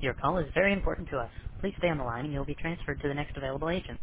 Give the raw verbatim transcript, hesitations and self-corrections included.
Your call is very important to us. Please stay on the line and you'll be transferred to the next available agent.